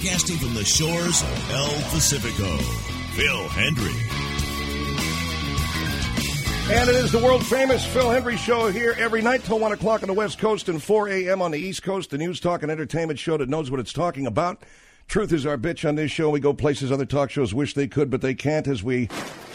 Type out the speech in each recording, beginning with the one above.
broadcasting from the shores of El Pacifico, Phil Hendrie. And it is the world-famous Phil Hendrie Show here every night till 1 o'clock on the West Coast and 4 a.m. on the East Coast, the news, talk, and entertainment show that knows what it's talking about. Truth is our bitch on this show. We go places other talk shows wish they could, but they can't, as we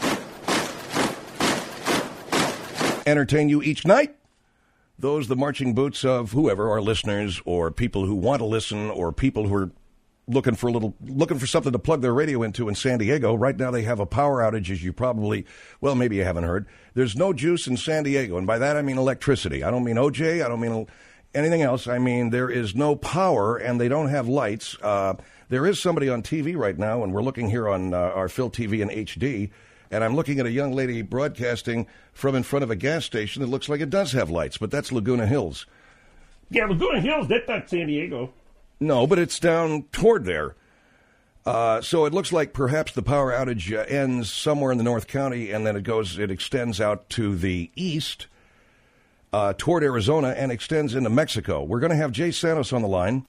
entertain you each night. Those the marching boots of whoever, our listeners, or people who want to listen, or people who are looking for something to plug their radio into in San Diego. Right now they have a power outage, as you probably, well, maybe you haven't heard. There's no juice in San Diego, and by that I mean electricity. I don't mean OJ. I don't mean anything else. I mean there is no power, and they don't have lights. There is somebody on TV right now, and we're looking here on our Phil TV in HD, and I'm looking at a young lady broadcasting from in front of a gas station that looks like it does have lights, but that's Laguna Hills. Yeah, Laguna Hills, that's not San Diego. No, but it's down toward there. So it looks like perhaps the power outage ends somewhere in the North County, and then it extends out to the east toward Arizona and extends into Mexico. We're going to have Jay Santos on the line.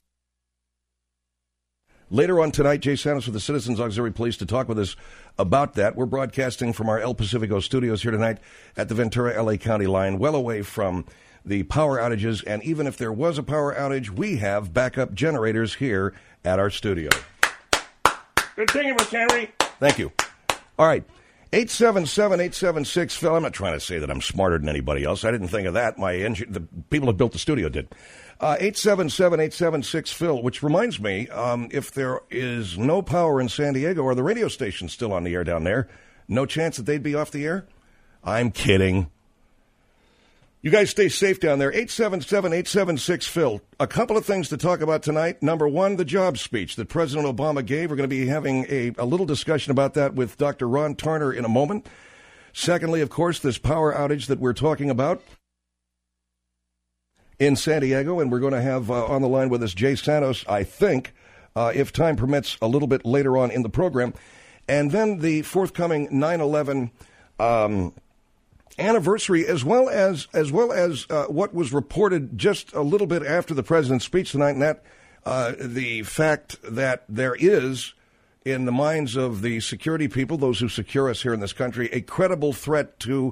Later on tonight, Jay Santos with the Citizens Auxiliary Police to talk with us about that. We're broadcasting from our El Pacifico studios here tonight at the Ventura-LA County line, well away from the power outages, and even if there was a power outage, we have backup generators here at our studio. Good thing it was, Henry. Thank you. All right. 877-876, Phil. I'm not trying to say that I'm smarter than anybody else. I didn't think of that. The people that built the studio did. 877-876, Phil, which reminds me, if there is no power in San Diego, are the radio stations still on the air down there? No chance that they'd be off the air? I'm kidding. You guys stay safe down there. 877-876, Phil. A couple of things to talk about tonight. Number one, the job speech that President Obama gave. We're going to be having a little discussion about that with Dr. Ron Tarner in a moment. Secondly, of course, this power outage that we're talking about in San Diego. And we're going to have on the line with us Jay Santos, I think, if time permits, a little bit later on in the program. And then the forthcoming 9/11 anniversary, as well as what was reported just a little bit after the president's speech tonight, and that the fact that there is, in the minds of the security people, those who secure us here in this country, a credible threat to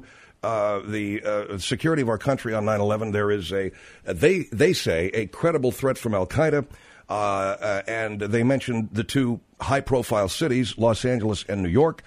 the security of our country on 9/11. There is they say, a credible threat from Al-Qaeda, and they mentioned the two high-profile cities, Los Angeles and New York,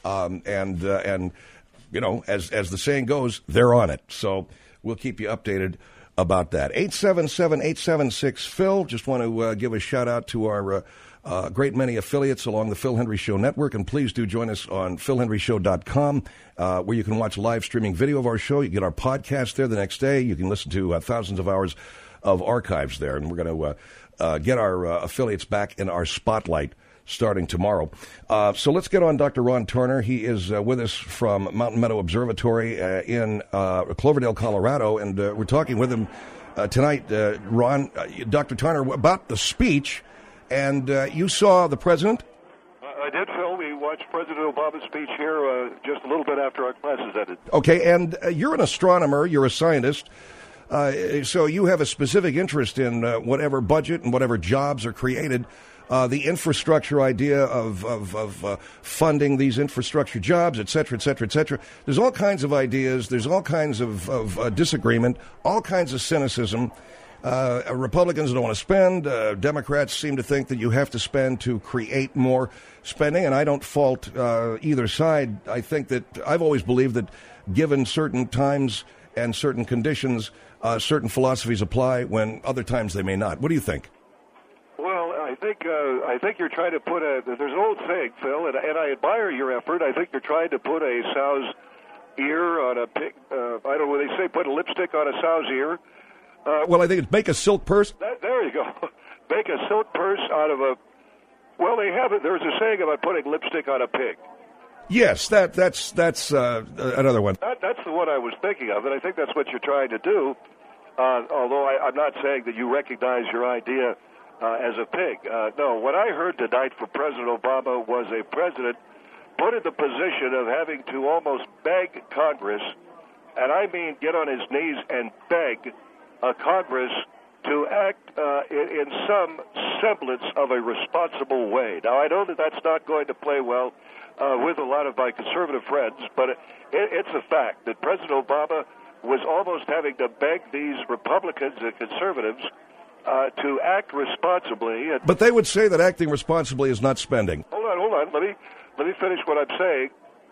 and you know, as the saying goes, they're on it. So we'll keep you updated about that. 877-876-PHIL. Just want to give a shout-out to our great many affiliates along the Phil Hendrie Show network. And please do join us on philhendrieshow.com, where you can watch live streaming video of our show. You get our podcast there the next day. You can listen to thousands of hours of archives there. And we're going to get our affiliates back in our spotlight starting tomorrow. So let's get on Dr. Ron Tarner. He is with us from Mountain Meadow Observatory in Cloverdale, Colorado, and we're talking with him tonight, Ron, Dr. Tarner, about the speech. And you saw the president? I did, Phil. We watched President Obama's speech here just a little bit after our classes ended. Okay, and you're an astronomer, you're a scientist, so you have a specific interest in whatever budget and whatever jobs are created. The infrastructure idea of funding these infrastructure jobs, et cetera, et cetera, et cetera. There's all kinds of ideas. There's all kinds of disagreement, all kinds of cynicism. Republicans don't want to spend. Democrats seem to think that you have to spend to create more spending, and I don't fault either side. I think that I've always believed that given certain times and certain conditions, certain philosophies apply when other times they may not. What do you think? I think you're trying to put there's an old saying, Phil, and I admire your effort. I think you're trying to put a sow's ear on a pig. I don't know what they say, put a lipstick on a sow's ear. Well, I think it's make a silk purse. There you go. Make a silk purse out of a. Well, they have it. There's a saying about putting lipstick on a pig. Yes, that's another one. That's the one I was thinking of, and I think that's what you're trying to do. Although I'm not saying that you recognize your idea as a pig. No, what I heard tonight from President Obama was a president put in the position of having to almost beg Congress, and I mean get on his knees and beg Congress to act in some semblance of a responsible way. Now, I know that that's not going to play well with a lot of my conservative friends, but it's a fact that President Obama was almost having to beg these Republicans and conservatives to act responsibly. But they would say that acting responsibly is not spending. Hold on. Let me finish what I'm saying.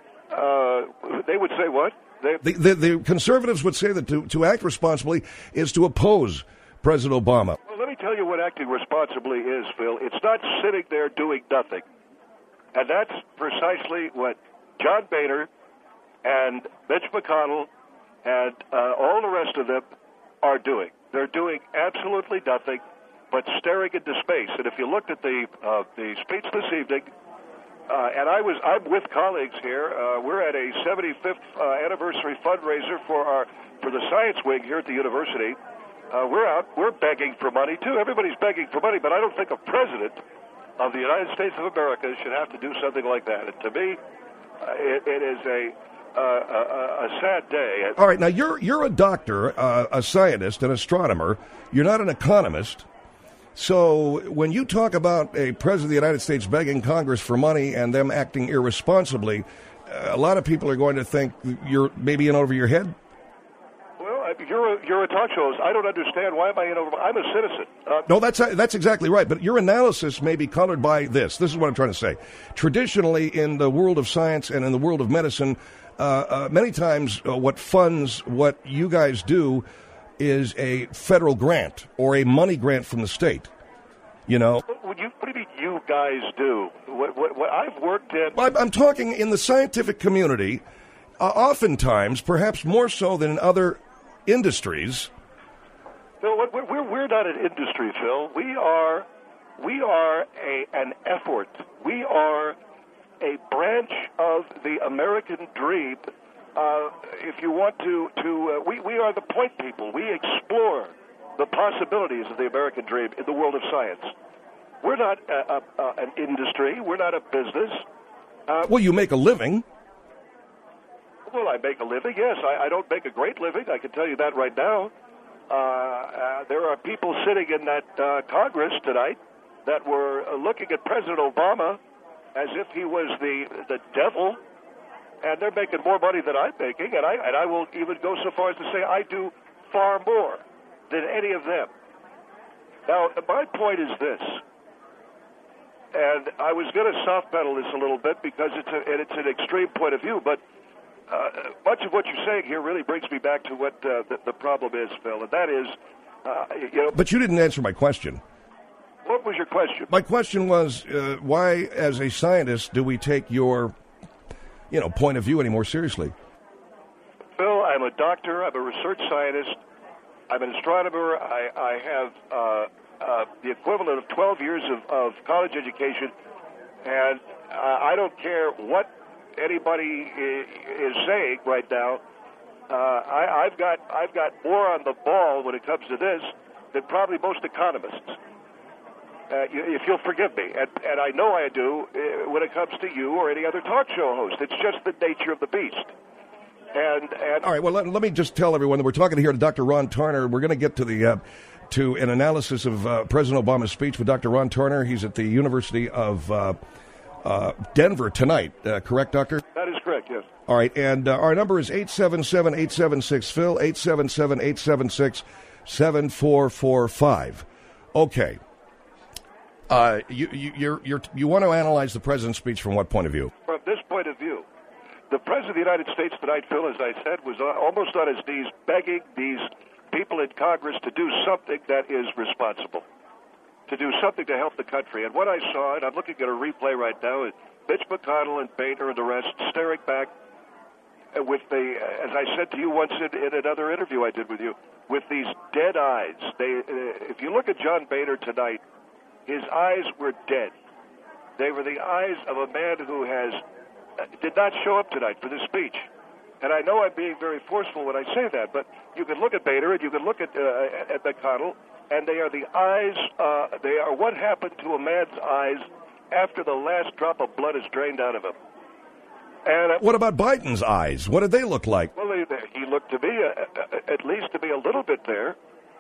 They would say what? The conservatives would say that to act responsibly is to oppose President Obama. Well, let me tell you what acting responsibly is, Phil. It's not sitting there doing nothing. And that's precisely what John Boehner and Mitch McConnell and all the rest of them are doing. They're doing absolutely nothing but staring into space. And if you looked at the speech this evening, and I'm with colleagues here. We're at a 75th anniversary fundraiser for the science wing here at the university. We're begging for money too. Everybody's begging for money, but I don't think a president of the United States of America should have to do something like that. And to me, it is a sad day. All right, now you're a doctor, a scientist, an astronomer. You're not an economist. So when you talk about a president of the United States begging Congress for money and them acting irresponsibly, a lot of people are going to think you're maybe in over your head. Well, you're a talk show host. I don't understand. Why am I in over? I'm a citizen. No, that's exactly right. But your analysis may be colored by this. This is what I'm trying to say. Traditionally, in the world of science and in the world of medicine, many times what funds what you guys do is a federal grant or a money grant from the state. You know. What do you mean you guys do? What I've worked in. I'm talking in the scientific community. Oftentimes, perhaps more so than in other industries. Phil, we're not an industry, Phil. We are an effort. We are a branch of the American dream. If you want to, we are the point people. We explore the possibilities of the American dream in the world of science. We're not an industry. We're not a business. Well, you make a living. Well, I make a living, yes. I don't make a great living, I can tell you that right now. There are people sitting in that Congress tonight that were looking at President Obama as if he was the devil, and they're making more money than I'm making, and I will even go so far as to say I do far more than any of them. Now, my point is this, and I was going to soft pedal this a little bit because it's an extreme point of view, but much of what you're saying here really brings me back to what the problem is, Phil, and that is, But you didn't answer my question. What was your question? My question was, why, as a scientist, do we take your, point of view any more seriously? Phil, I'm a doctor. I'm a research scientist. I'm an astronomer. I have the equivalent of 12 years of college education, and I don't care what anybody is saying right now. I've got more on the ball when it comes to this than probably most economists. If you'll forgive me, and I know I do when it comes to you or any other talk show host. It's just the nature of the beast. And all right. Well, let me just tell everyone that we're talking here to Dr. Ron Tarner. We're going to get to to an analysis of President Obama's speech with Dr. Ron Tarner. He's at the University of Denver tonight. Correct, Doctor? That is correct, yes. All right, and our number is 877-876-PHIL, 877-876-7445. Okay. You want to analyze the president's speech from what point of view? From this point of view, the president of the United States tonight, Phil, as I said, was almost on his knees begging these people in Congress to do something that is responsible, to do something to help the country. And what I saw, and I'm looking at a replay right now, is Mitch McConnell and Boehner and the rest staring back with as I said to you once in another interview I did with you, with these dead eyes. If you look at John Boehner tonight, his eyes were dead. They were the eyes of a man who did not show up tonight for this speech. And I know I'm being very forceful when I say that, but you can look at Boehner and you can look at McConnell, and they are the eyes, they are what happened to a man's eyes after the last drop of blood is drained out of him. And what about Biden's eyes? What did they look like? Well, he looked to me, at least to be a little bit there.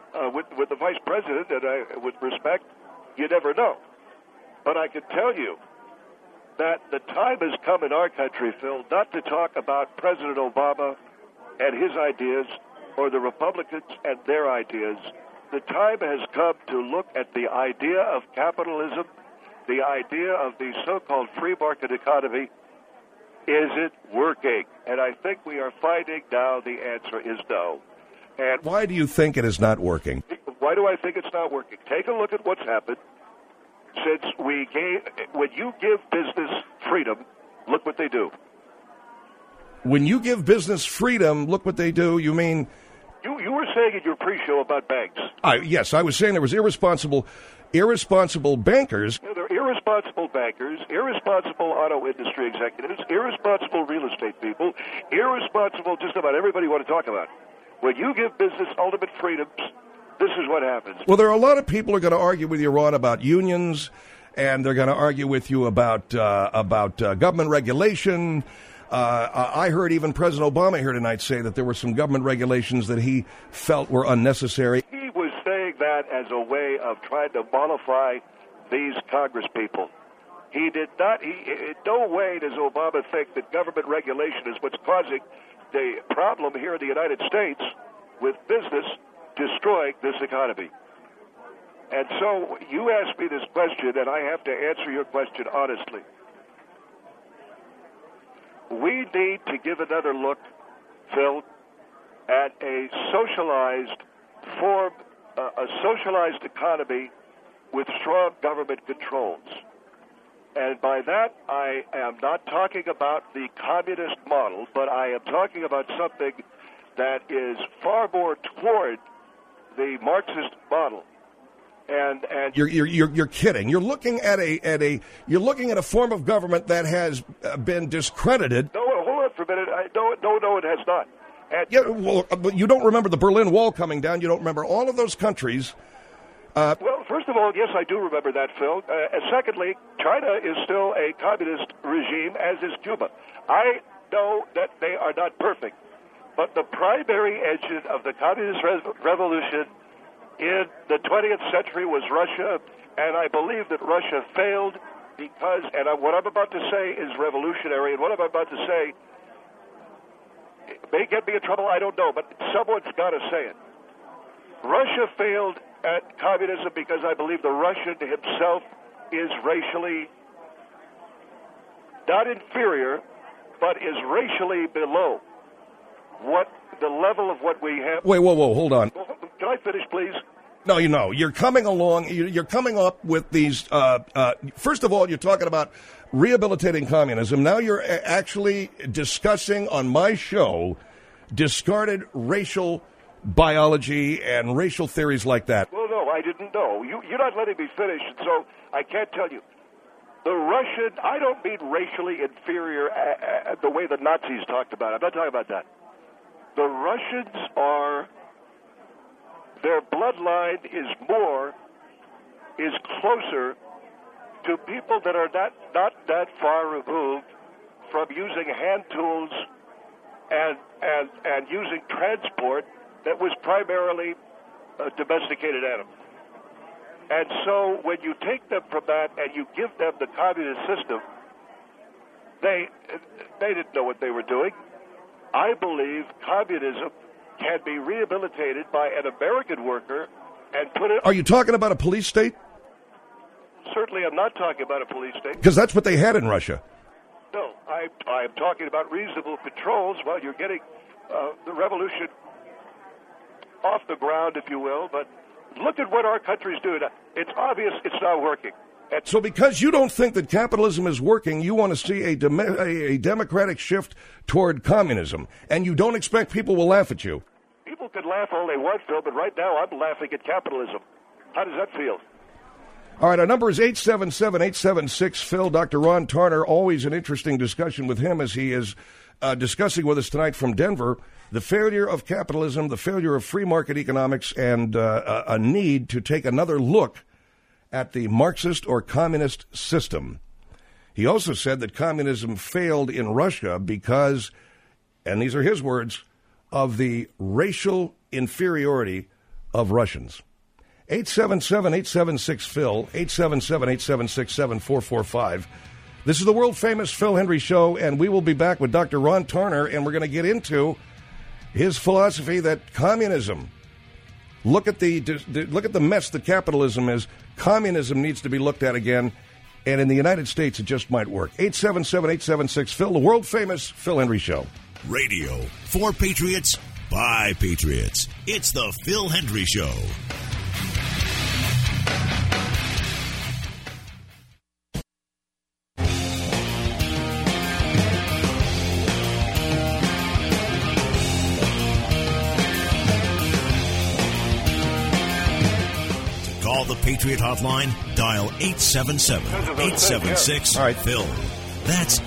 with the vice president, and with respect, you never know. But I can tell you that the time has come in our country, Phil, not to talk about President Obama and his ideas or the Republicans and their ideas. The time has come to look at the idea of capitalism, the idea of the so-called free market economy. Is it working? And I think we are finding now the answer is no. And why do you think it is not working? Why do I think it's not working? Take a look at what's happened since when you give business freedom, look what they do. When you give business freedom, look what they do, you mean... You were saying in your pre-show about banks. Yes, I was saying there was irresponsible bankers. They're irresponsible bankers, irresponsible auto industry executives, irresponsible real estate people, irresponsible just about everybody you want to talk about. When you give business ultimate freedoms, this is what happens. Well, there are a lot of people who are going to argue with you, Ron, about unions, and they're going to argue with you about government regulation. I heard even President Obama here tonight say that there were some government regulations that he felt were unnecessary. He was saying that as a way of trying to mollify these Congress people. He did not, in no way does Obama think that government regulation is what's causing the problem here in the United States with business destroying this economy. And so you asked me this question, and I have to answer your question honestly. We need to give another look, Phil, at a socialized form, a socialized economy with strong government controls. And by that, I am not talking about the communist model, but I am talking about something that is far more toward the Marxist model. And you're kidding. You're looking at a form of government that has been discredited. No, hold on for a minute. No, it has not. But you don't remember the Berlin Wall coming down. You don't remember all of those countries. Well, first of all, yes, I do remember that, Phil. And secondly, China is still a communist regime, as is Cuba. I know that they are not perfect, but the primary engine of the communist revolution in the 20th century was Russia, and I believe that Russia failed because, and what I'm about to say is revolutionary, and what I'm about to say may get me in trouble, I don't know, but someone's got to say it. Russia failed at communism because I believe the Russian himself is racially not inferior, but is racially below what the level of what we have. Wait, whoa, hold on. Can I finish, please? No, you're coming along. You're coming up with these. First of all, you're talking about rehabilitating communism. Now you're actually discussing on my show discarded racial biology and racial theories like that. Well, no, I didn't know. You're not letting me finish, and so I can't tell you. The Russian, I don't mean racially inferior the way the Nazis talked about it. I'm not talking about that. The Russians are, their bloodline is closer to people that are not that far removed from using hand tools and using transport that was primarily a domesticated animal. And so when you take them from that and you give them the communist system, they didn't know what they were doing. I believe communism can be rehabilitated by an American worker and put it... Are you talking about a police state? Certainly I'm not talking about a police state. Because that's what they had in Russia. No, I'm talking about reasonable controls while you're getting the revolution off the ground, if you will. But look at what our country's doing. It's obvious it's not working. So because you don't think that capitalism is working, you want to see a democratic shift toward communism, and you don't expect people will laugh at you. People can laugh all they want, Phil, but right now I'm laughing at capitalism. How does that feel? All right, our number is 877-876-PHIL. Dr. Ron Tarner, always an interesting discussion with him as he is discussing with us tonight from Denver the failure of capitalism, the failure of free market economics, and a need to take another look at the Marxist or communist system. He also said that communism failed in Russia because, and these are his words, of the racial inferiority of Russians. 877-876-PHIL, 877-876-7445. This is the world-famous Phil Hendrie Show, and we will be back with Dr. Ron Turner, and we're going to get into his philosophy that communism, look at the mess that capitalism is. Communism needs to be looked at again, and in the United States, it just might work. 877-876-PHIL, the world-famous Phil Hendrie Show. Radio for Patriots by Patriots. It's the Phil Hendrie Show. Call the Patriot Hotline. Dial 877-876-PHIL. That's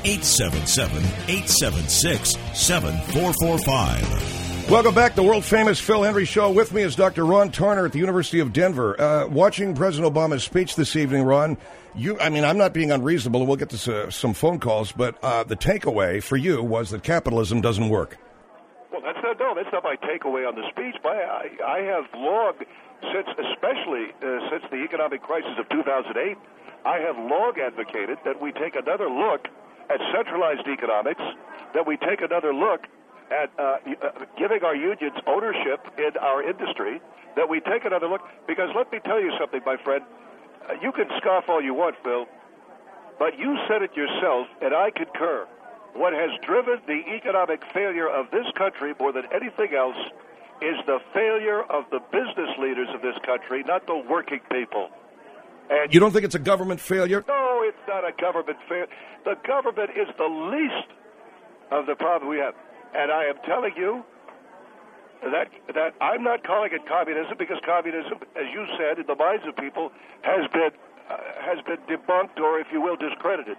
877-876-7445. Welcome back to the world-famous Phil Hendrie Show. With me is Dr. Ron Turner at the University of Denver. Watching President Obama's speech this evening, Ron, I'm not being unreasonable, and we'll get to some phone calls, but the takeaway for you was that capitalism doesn't work. Well, that's not my takeaway on the speech. I have long, especially since the economic crisis of 2008, I have long advocated that we take another look at centralized economics, that we take another look at giving our unions ownership in our industry, that we take another look, because let me tell you something, my friend, you can scoff all you want, Phil, but you said it yourself, and I concur. What has driven the economic failure of this country more than anything else is the failure of the business leaders of this country, not the working people. And you don't think it's a government failure? No, it's not a government failure. The government is the least of the problem we have. And I am telling you that I'm not calling it communism, because communism, as you said, in the minds of people, has been debunked, or, if you will, discredited.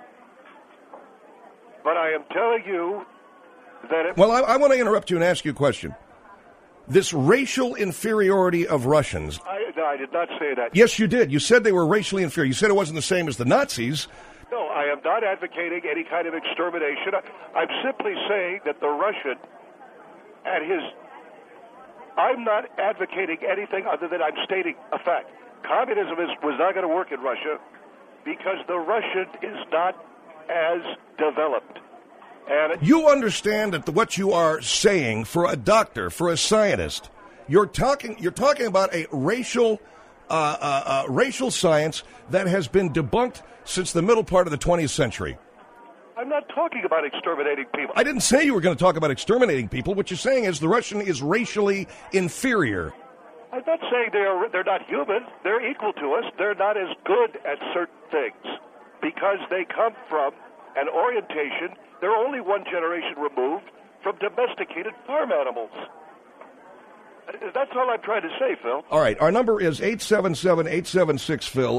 But I am telling you that... Well, I want to interrupt you and ask you a question. This racial inferiority of Russians... I did not say that. Yes, you did. You said they were racially inferior. You said it wasn't the same as the Nazis. No, I am not advocating any kind of extermination. I'm simply saying that the Russian and his... I'm not advocating anything other than I'm stating a fact. Communism was not going to work in Russia because the Russian is not as developed. And you understand that what you are saying, for a doctor, for a scientist, you're talking about a racial science that has been debunked since the middle part of the 20th century. I'm not talking about exterminating people. I didn't say you were going to talk about exterminating people. What you're saying is the Russian is racially inferior. I'm not saying they're not human. They're equal to us. They're not as good at certain things because they come from an orientation. They're only one generation removed from domesticated farm animals. That's all I'm trying to say, Phil. All right. Our number is 877-876-PHIL,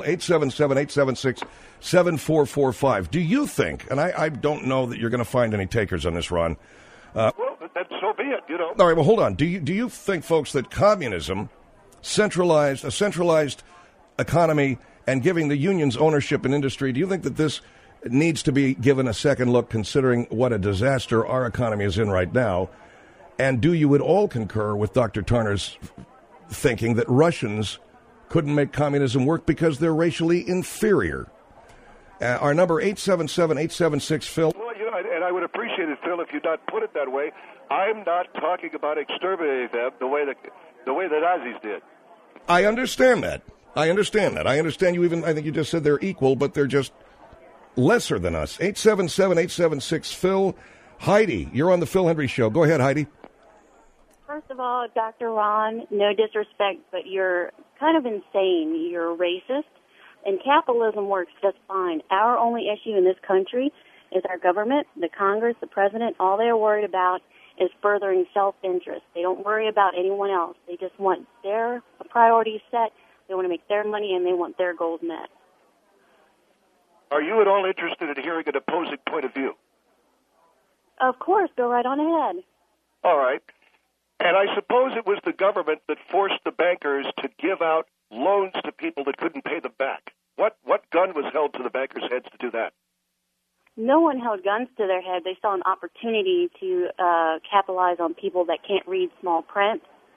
877-876-7445. Do you think, and I don't know that you're going to find any takers on this, Ron. Well, then so be it, All right, well, hold on. Do you think, folks, that communism, a centralized economy, and giving the unions ownership in industry, do you think that this needs to be given a second look, considering what a disaster our economy is in right now? And do you at all concur with Dr. Turner's thinking that Russians couldn't make communism work because they're racially inferior? Our number, 877-876-PHIL. Well, and I would appreciate it, Phil, if you not put it that way. I'm not talking about exterminating them the way the Nazis did. I understand that. I understand you even, I think you just said they're equal, but they're just lesser than us. 877-876-PHIL. Heidi, you're on the Phil Hendrie Show. Go ahead, Heidi. First of all, Dr. Ron, no disrespect, but you're kind of insane. You're racist, and capitalism works just fine. Our only issue in this country is our government, the Congress, the president. All they're worried about is furthering self-interest. They don't worry about anyone else. They just want their priorities set. They want to make their money, and they want their goals met. Are you at all interested in hearing an opposing point of view? Of course, go right on ahead. All right. And I suppose it was the government that forced the bankers to give out loans to people that couldn't pay them back. What gun was held to the bankers' heads to do that? No one held guns to their head. They saw an opportunity to capitalize on people that can't read small print.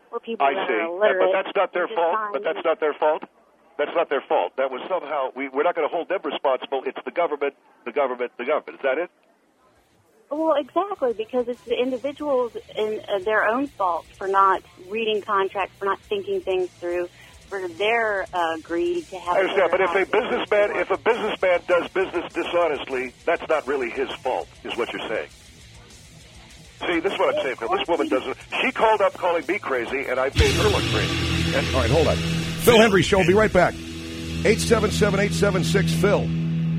for people I that see. are illiterate. But that's not their fault. But that's not their fault. That's not their fault. That was somehow we're not going to hold them responsible. It's the government, the government, the government. Is that it? Well, exactly, because it's the individuals in their own fault for not reading contracts, for not thinking things through, for their greed to have. I understand, but if a businessman does business dishonestly, that's not really his fault, is what you're saying. See, this is what I'm saying, Phil. This woman doesn't. She called up calling me crazy, and I made her look crazy. And, all right, hold on. Phil Hendrie Show. Be right back. 877-876-PHIL.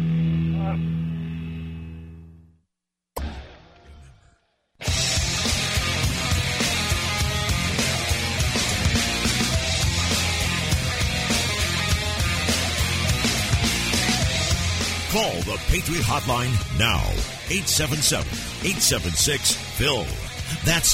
Call the Patriot Hotline now. 877-876-PHIL. That's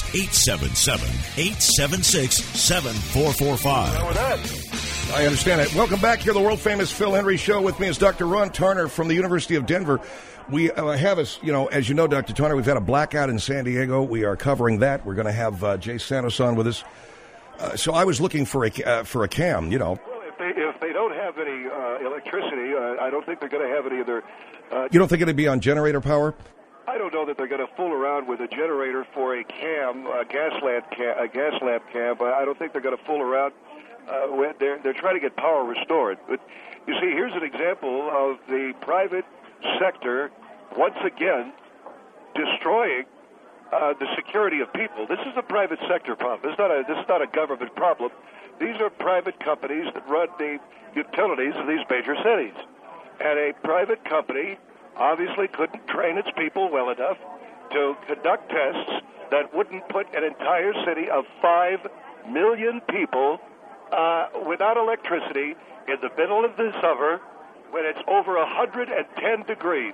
877-876-7445. I understand it. Welcome back here to the world-famous Phil Hendrie Show. With me is Dr. Ron Tarner from the University of Denver. We have, as you know, Dr. Tarner, we've had a blackout in San Diego. We are covering that. We're going to have Jay Santos on with us. So I was looking for a cam, you know. Well, if they don't have any electricity, I don't think they're going to have any other. You don't think it'd be on generator power? I don't know that they're going to fool around with a generator for a cam, a gas lamp cam. But I don't think they're going to fool around. They're trying to get power restored. But you see, here's an example of the private sector once again destroying the security of people. This is a private sector problem. This is not a government problem. These are private companies that run the utilities of these major cities. And a private company obviously couldn't train its people well enough to conduct tests that wouldn't put an entire city of 5 million people without electricity in the middle of the summer when it's over 110 degrees.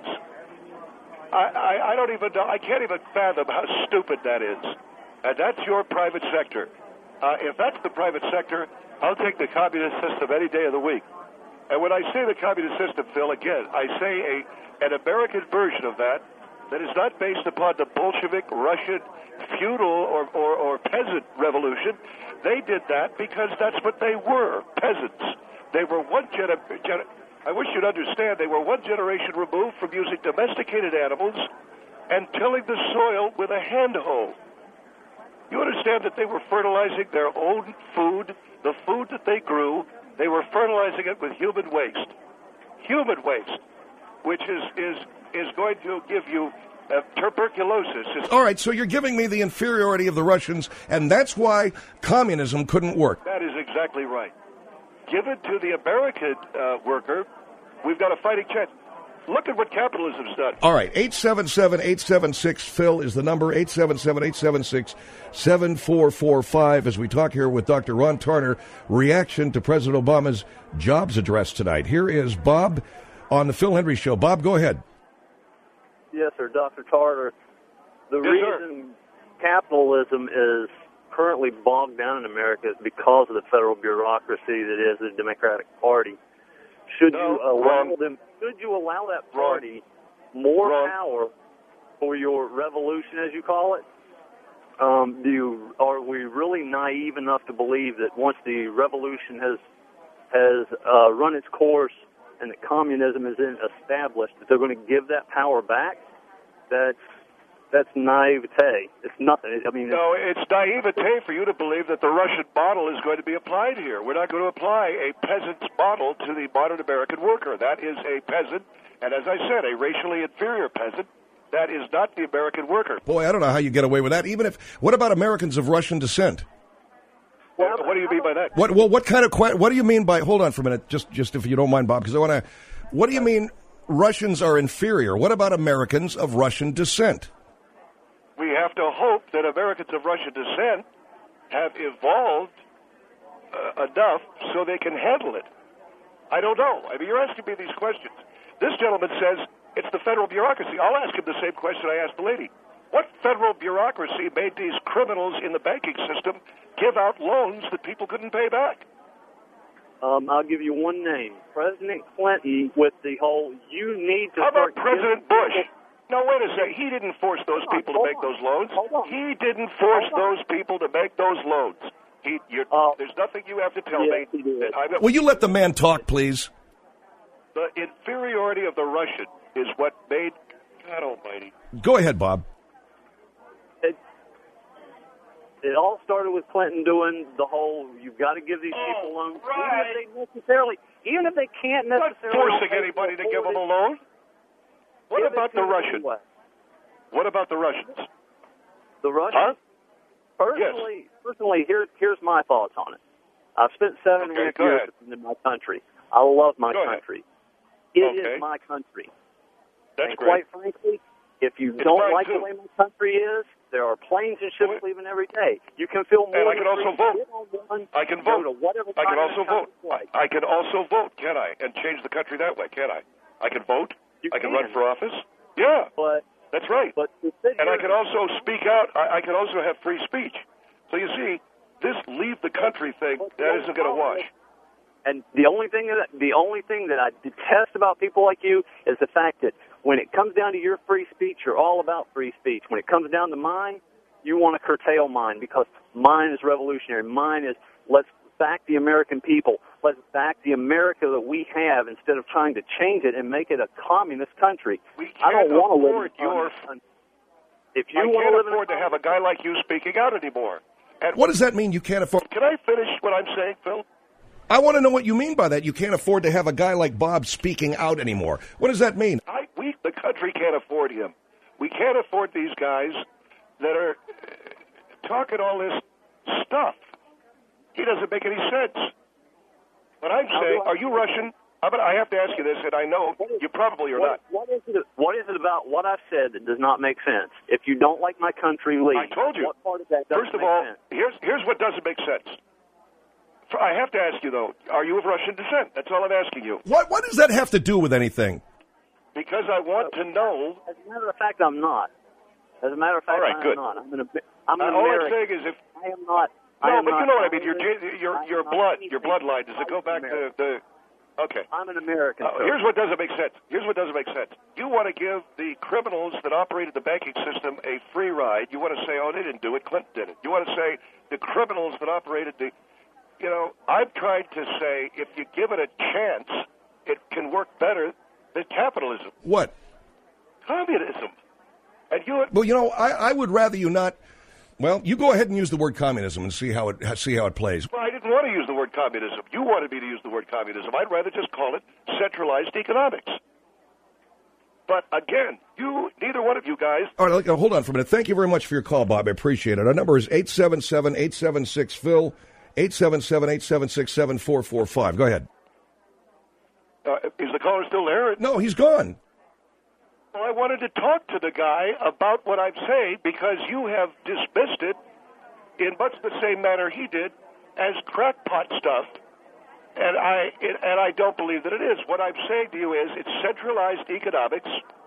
I don't even know. I can't even fathom how stupid that is. And that's your private sector. If that's the private sector, I'll take the communist system any day of the week. And when I say the communist system, Phil, again, I say an American version of that is not based upon the Bolshevik, Russian, feudal, or peasant revolution. They did that because that's what they were, peasants. They were I wish you'd understand, they were one generation removed from using domesticated animals and tilling the soil with a hand hoe. You understand that they were fertilizing their own food, the food that they grew. They were fertilizing it with human waste, which is going to give you tuberculosis. All right, so you're giving me the inferiority of the Russians, and that's why communism couldn't work. That is exactly right. Give it to the American worker. We've got a fighting chance. Look at what capitalism's done. All right, 877-876-PHIL is the number, 877-876-7445, as we talk here with Dr. Ron Tarner, reaction to President Obama's jobs address tonight. Here is Bob on the Phil Hendrie Show. Bob, go ahead. Yes, sir, Dr. Tarter. The reason capitalism is currently bogged down in America is because of the federal bureaucracy that is the Democratic Party. Should you allow that party more power for your revolution, as you call it? Are we really naive enough to believe that once the revolution has run its course and that communism is established, that they're going to give that power back? That's naivete. It's nothing. I mean, no, it's naivete for you to believe that the Russian model is going to be applied here. We're not going to apply a peasant's model to the modern American worker. That is a peasant, and as I said, a racially inferior peasant. That is not the American worker. Boy, I don't know how you get away with that. What about Americans of Russian descent? Well, what do you mean by that? What do you mean by? Hold on for a minute, just if you don't mind, Bob, because I want to. What do you mean Russians are inferior? What about Americans of Russian descent? We have to hope that Americans of Russian descent have evolved enough so they can handle it. I don't know. I mean, you're asking me these questions. This gentleman says it's the federal bureaucracy. I'll ask him the same question I asked the lady. What federal bureaucracy made these criminals in the banking system give out loans that people couldn't pay back? I'll give you one name. President Clinton with the whole, you need to... How about President Bush? No, wait a second. He didn't force those people to make those loans. He didn't force those people to make those loans. There's nothing you have to tell me. Will you let the man talk, please? The inferiority of the Russian is what made God Almighty. Go ahead, Bob. It all started with Clinton doing the whole, you've got to give these people loans. Right. Even if they can't Not necessarily. forcing anybody to give them a loan. What about the Russians? What about the Russians? The Russians? Huh? Personally, here's my thoughts on it. I've spent 7 Okay, go years ahead. in my country. I love my Go ahead. country. It Okay. is my country. That's And great. quite frankly, if you It's don't mine, like too. the way my country is, there are planes and ships leaving every day. You can feel more. And I can also vote. I can vote. Go to whatever I can time also the country's vote. like. I can also vote, can I? And change the country that way, can I? I can vote. You I can can. run for office. Yeah, But that's right. to sit And I here- can also speak out. I can also have free speech. So you see, this leave the country thing, that isn't going to wash. And the only thing that I detest about people like you is the fact that when it comes down to your free speech, you're all about free speech. When it comes down to mine, you want to curtail mine because mine is revolutionary. Mine is let's back the American people. Let's back the America that we have instead of trying to change it and make it a communist country. We I don't can't want to live afford in a your. country. If you I want to can't live in afford to have a guy like you speaking out anymore. And What does that mean? You can't afford? Can I finish what I'm saying, Phil? I want to know what you mean by that. You can't afford to have a guy like Bob speaking out anymore. What does that mean? The country can't afford him. We can't afford these guys that are talking all this stuff. He doesn't make any sense. What I'm saying, are you Russian? I have to ask you this, and I know you probably are not. What is it about what I've said that does not make sense? If you don't like my country, leave. I told you. What part of that doesn't First of make all, sense? here's what doesn't make sense. I have to ask you, though, are you of Russian descent? That's all I'm asking you. What does that have to do with anything? Because I want to know. As a matter of fact, I'm not. As a matter of fact, All right, I'm good. not. I'm an All I'm American. saying is if. I am not. No, I am but you not know what I mean. Irish. Your I'm blood, not your anything. bloodline. Does it go back to the? Okay. I'm an American. sir. Here's what doesn't make sense. Here's what doesn't make sense. You want to give the criminals that operated the banking system a free ride. You want to say, oh, they didn't do it. Clinton did it. You want to say the criminals that operated the. You know, I've tried to say if you give it a chance, it can work better than capitalism. What? Communism. And you. Well, you know, I would rather you not. Well, you go ahead and use the word communism and see how it plays. Well, I didn't want to use the word communism. You wanted me to use the word communism. I'd rather just call it centralized economics. But again, neither one of you guys. All right, hold on for a minute. Thank you very much for your call, Bob. I appreciate it. Our number is 877-876-PHIL, 877-876-7445. Go ahead. Is the caller still there? No, he's gone. Well, I wanted to talk to the guy about what I'm saying because you have dismissed it in much the same manner he did as crackpot stuff, and I don't believe that it is. What I'm saying to you is it's centralized economics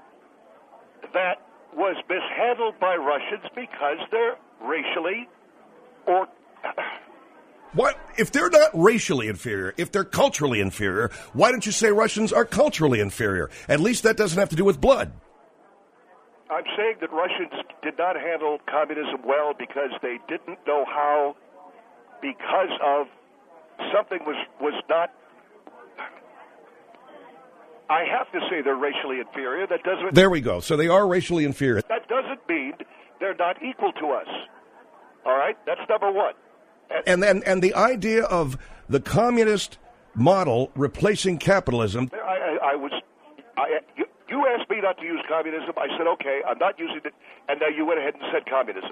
that was mishandled by Russians because they're racially or. What if they're not racially inferior? If they're culturally inferior, why don't you say Russians are culturally inferior? At least that doesn't have to do with blood. I'm saying that Russians did not handle communism well because they didn't know how, because of something was not. I have to say they're racially inferior. That doesn't. There we go. So they are racially inferior. That doesn't mean they're not equal to us. All right, that's number one. And the idea of the communist model replacing capitalism. You asked me not to use communism. I said, okay, I'm not using it. And now you went ahead and said communism.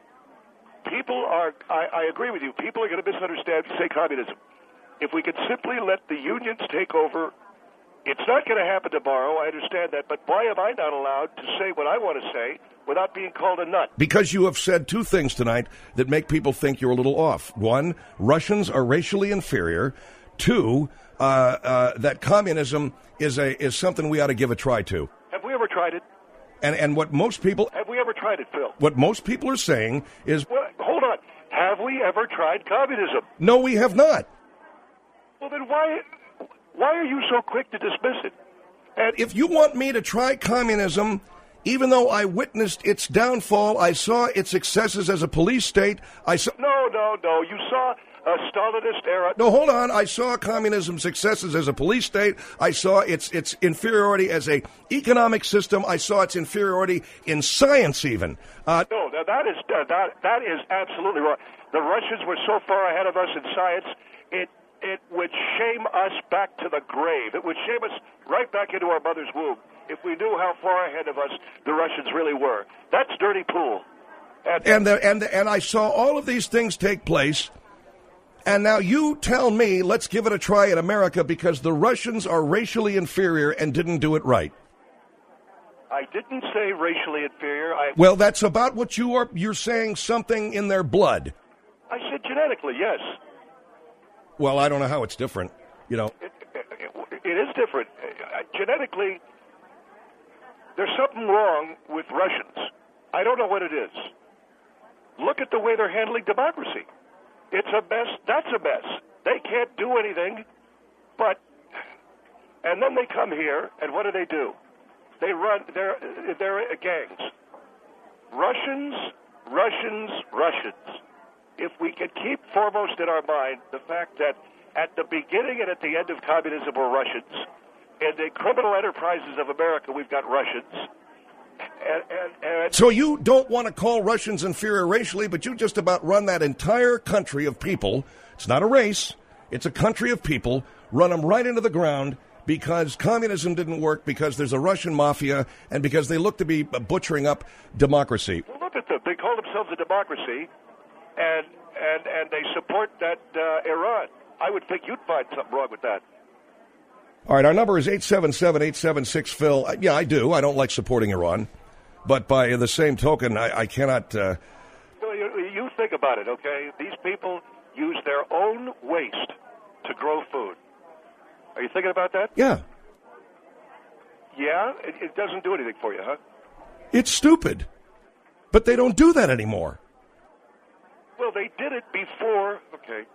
I agree with you. People are going to misunderstand if you say communism. If we could simply let the unions take over, it's not going to happen tomorrow. I understand that. But why am I not allowed to say what I want to say without being called a nut? Because you have said two things tonight that make people think you're a little off. One, Russians are racially inferior. Two, that communism is something we ought to give a try to. Have we ever tried it? And what most people have we ever tried it, Phil? What most people are saying is, well, hold on. Have we ever tried communism? No, we have not. Well, then why are you so quick to dismiss it? And if you want me to try communism Even though I witnessed its downfall, I saw its successes as a police state. No. You saw a Stalinist era. No, hold on. I saw communism's successes as a police state. I saw its inferiority as a economic system. I saw its inferiority in science, even. No, that is absolutely wrong. The Russians were so far ahead of us in science, it would shame us back to the grave. It would shame us right back into our mother's womb if we knew how far ahead of us the Russians really were. That's dirty pool. And I saw all of these things take place. And now you tell me, let's give it a try in America because the Russians are racially inferior and didn't do it right. I didn't say racially inferior. Well, that's about what you're saying, something in their blood. I said genetically, yes. Well, I don't know how it's different, you know. It is different. Genetically, there's something wrong with Russians. I don't know what it is. Look at the way they're handling democracy. It's a mess. That's a mess. They can't do anything, and then they come here, and what do? They run, they're gangs. Russians. If we could keep foremost in our mind the fact that at the beginning and at the end of communism were Russians, in the criminal enterprises of America we've got Russians. So you don't want to call Russians inferior racially, but you just about run that entire country of people. It's not a race. It's a country of people. Run them right into the ground because communism didn't work, because there's a Russian mafia, and because they look to be butchering up democracy. Well, look at them. They call themselves a democracy, and they support that Iran. I would think you'd find something wrong with that. All right, our number is 877-876-PHIL. Yeah, I do. I don't like supporting Iran. But by the same token, I cannot... You think about it, okay? These people use their own waste to grow food. Are you thinking about that? Yeah. Yeah? It doesn't do anything for you, huh? It's stupid. But they don't do that anymore. Well, they did it before. Okay.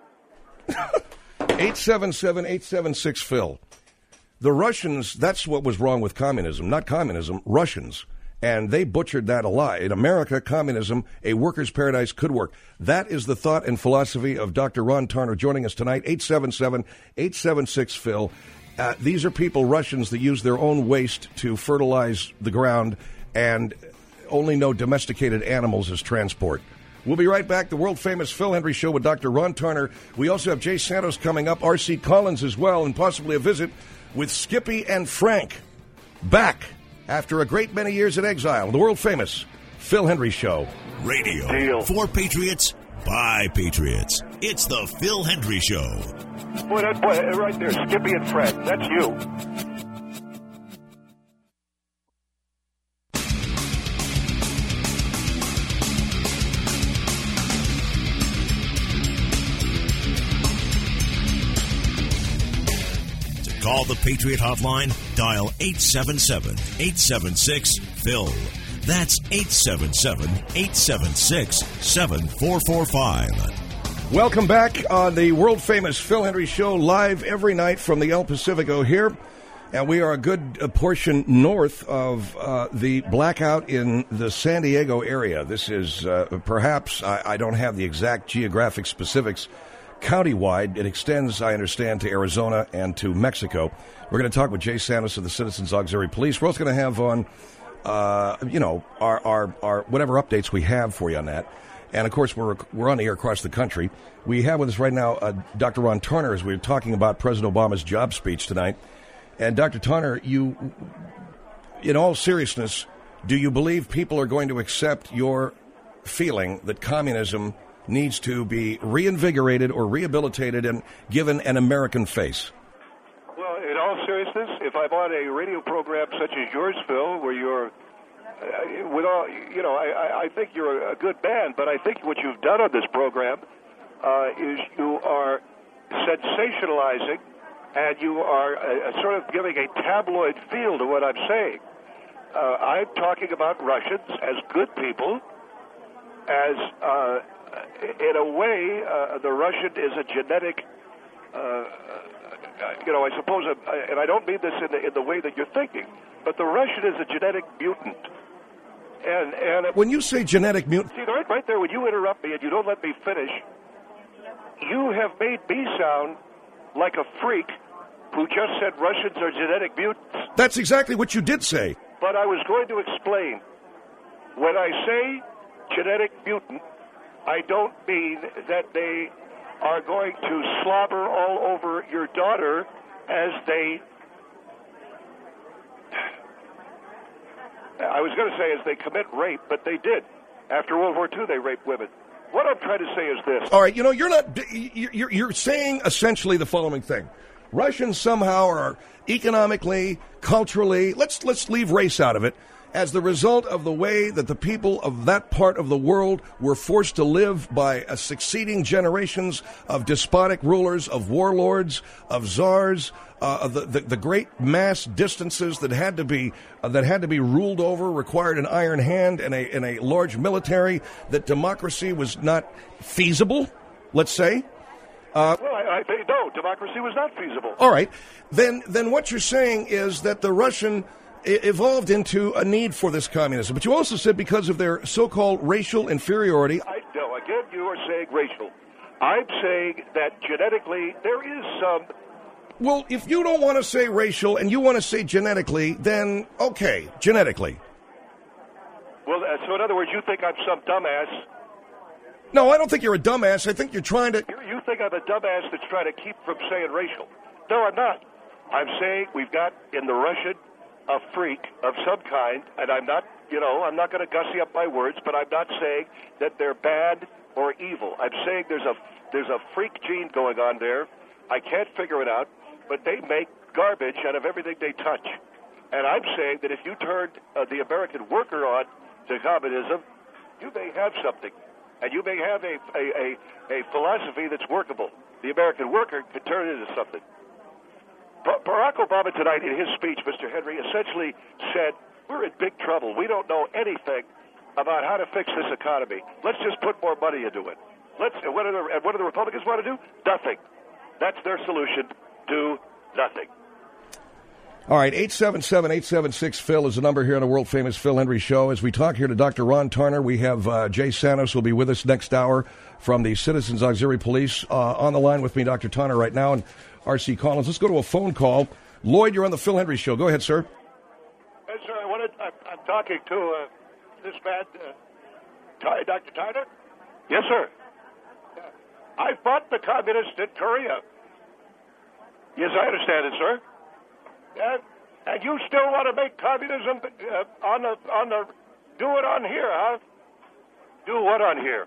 877-876-PHIL. The Russians, that's what was wrong with communism. Not communism, Russians. And they butchered that alive. In America, communism, a worker's paradise could work. That is the thought and philosophy of Dr. Ron Tarner joining us tonight, 877-876-PHIL. These are people, Russians, that use their own waste to fertilize the ground and only know domesticated animals as transport. We'll be right back. The world-famous Phil Hendrie Show with Dr. Ron Tarner. We also have Jay Santos coming up, R.C. Collins as well, and possibly a visit with Skippy and Frank. Back after a great many years in exile. The world-famous Phil Hendrie Show. Radio for Patriots, by Patriots. It's the Phil Hendrie Show. Boy, right there, Skippy and Frank. That's you. Call the Patriot Hotline. Dial 877-876-PHIL. That's 877-876-7445. Welcome back on the world-famous Phil Hendrie Show, live every night from the El Pacifico here. And we are a good portion north of the blackout in the San Diego area. This is perhaps, I don't have the exact geographic specifics, countywide. It extends, I understand, to Arizona and to Mexico. We're going to talk with Jay Santos of the Citizens Auxiliary Police. We're also going to have on, our whatever updates we have for you on that. And, of course, we're on the air across the country. We have with us right now Dr. Ron Tarner as we were talking about President Obama's job speech tonight. And, Dr. Tarner, you, in all seriousness, do you believe people are going to accept your feeling that communism needs to be reinvigorated or rehabilitated and given an American face? Well, in all seriousness, if I'm on a radio program such as yours, Phil, where you're, with all, I think you're a good man, but I think what you've done on this program is you are sensationalizing and you are sort of giving a tabloid feel to what I'm saying. I'm talking about Russians as good people, as in a way, the Russian is a genetic, I suppose, and I don't mean this in the way that you're thinking, but the Russian is a genetic mutant. And when you say genetic mutant, see, right there, when you interrupt me and you don't let me finish, you have made me sound like a freak who just said Russians are genetic mutants. that's exactly what you did say. But I was going to explain. When I say genetic mutant, I don't mean that they are going to slobber all over your daughter as they... I was going to say as they commit rape, but they did. After World War II, they raped women. What I'm trying to say is this. All right, you're saying essentially the following thing. Russians somehow are economically, culturally, let's leave race out of it, as the result of the way that the people of that part of the world were forced to live by succeeding generations of despotic rulers, of warlords, of czars, of the great mass distances that had to be ruled over, required an iron hand and a large military, that democracy was not feasible, let's say. Well, no, democracy was not feasible. All right. Then what you're saying is that the Russian evolved into a need for this communism. But you also said because of their so-called racial inferiority. No, again, you are saying racial. I'm saying that genetically there is some... Well, if you don't want to say racial and you want to say genetically, then okay, genetically. Well, so in other words, you think I'm some dumbass. No, I don't think you're a dumbass. I think you're trying to... You think I'm a dumbass that's trying to keep from saying racial. No, I'm not. I'm saying we've got in the Russian a freak of some kind, and I'm not going to gussy up my words, but I'm not saying that they're bad or evil. I'm saying there's a freak gene going on there. I can't figure it out, but they make garbage out of everything they touch. And I'm saying that if you turned the American worker on to communism, you may have something. And you may have a philosophy that's workable. The American worker could turn it into something. Barack Obama tonight in his speech, Mr. Henry, essentially said, we're in big trouble. We don't know anything about how to fix this economy. Let's just put more money into it. What do the Republicans want to do? Nothing. That's their solution. Do nothing. All right, 877-876-PHIL is the number here on the world-famous Phil Hendry Show. As we talk here to Dr. Ron Tarner, we have Jay Santos will be with us next hour from the Citizens Auxiliary Police. On the line with me, Dr. Tarner, right now, and R.C. Collins. Let's go to a phone call. Lloyd, you're on the Phil Hendry Show. Go ahead, sir. Yes, sir. I'm talking to this man, Dr. Tarner. Yes, sir. I fought the communists in Korea. Yes, I understand it, sir. And you still want to make communism do it on here, huh? Do what on here?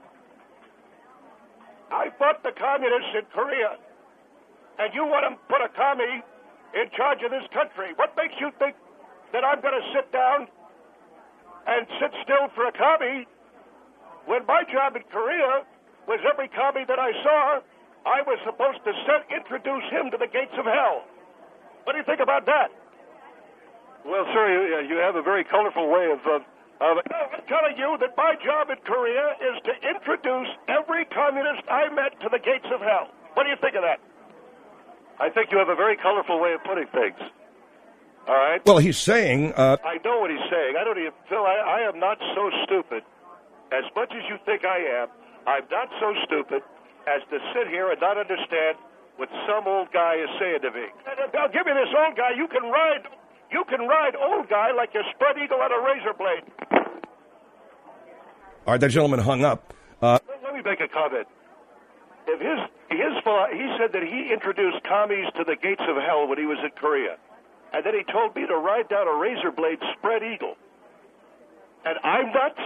I fought the communists in Korea, and you want to put a commie in charge of this country. What makes you think that I'm going to sit down and sit still for a commie when my job in Korea was every commie that I saw, I was supposed to introduce him to the gates of hell. What do you think about that? Well, sir, you have a very colorful way of... I'm telling you that my job in Korea is to introduce every communist I met to the gates of hell. What do you think of that? I think you have a very colorful way of putting things. All right? Well, he's saying... I know what he's saying. I don't even... Phil, I am not so stupid. As much as you think I am, I'm not so stupid as to sit here and not understand what some old guy is saying to me. Now, give me this old guy. You can ride old guy like a spread eagle on a razor blade. All right, that gentleman hung up. Let me make a comment. If he said that he introduced commies to the gates of hell when he was in Korea, and then he told me to ride down a razor blade spread eagle, and I'm nuts.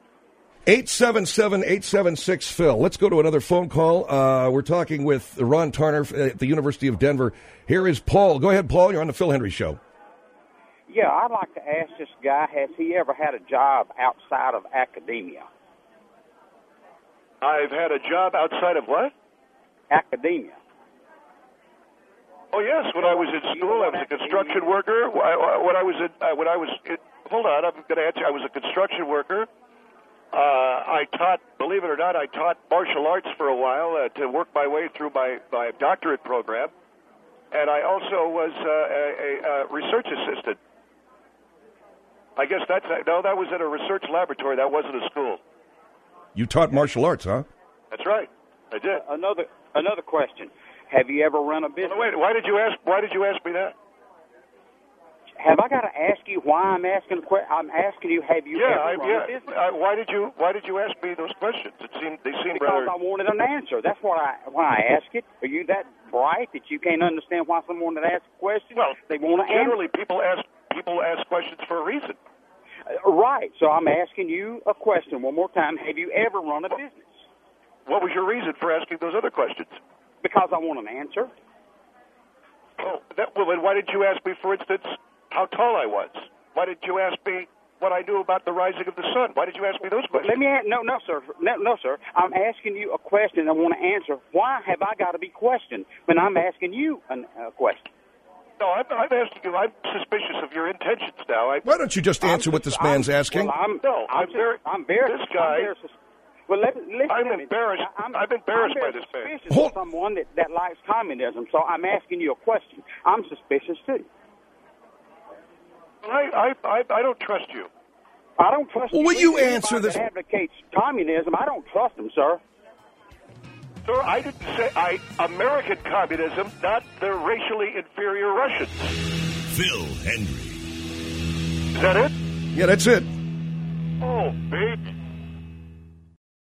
877-876-PHIL. Let's go to another phone call. We're talking with Ron Tarner at the University of Denver. Here is Paul. Go ahead, Paul. You're on the Phil Hendry Show. Yeah, I'd like to ask this guy, has he ever had a job outside of academia? I've had a job outside of what? Academia. Oh, yes. When I was in school, I was a construction worker. Hold on, I'm going to answer. I was a construction worker. I taught, believe it or not, martial arts for a while to work my way through my doctorate program. And I also was a research assistant. I guess that was at a research laboratory. That wasn't a school. You taught martial arts, huh? That's right. I did. Another question. Have you ever run a business? Wait, why did you ask me that? Have I got to ask you why I'm asking? I'm asking you. Have you ever run a business? Why did you ask me those questions? They seemed because rather. I wanted an answer. That's why I ask it. Are you that bright that you can't understand why someone that asks a question? Well, they want to generally answer. people ask questions for a reason. Right. So I'm asking you a question one more time. Have you ever run a business? What was your reason for asking those other questions? Because I want an answer. Oh, then why did you ask me, for instance, how tall I was? Why did you ask me what I knew about the rising of the sun? Why did you ask me those questions? No, sir. I'm asking you a question. I want to answer. Why have I got to be questioned when I'm asking you a question? No, I'm asking you. I'm suspicious of your intentions now. Why don't you just answer what this man's asking? Well, I'm very. This guy. Well, listen. I'm embarrassed. I'm embarrassed by this man. I'm suspicious of someone that likes communism. So I'm asking you a question. I'm suspicious too. I don't trust you. I don't trust you. Well, will you answer this? That advocates communism. I don't trust them, sir. Sir, I didn't say American communism, not the racially inferior Russians. Phil Hendrie. Is that it? Yeah, that's it.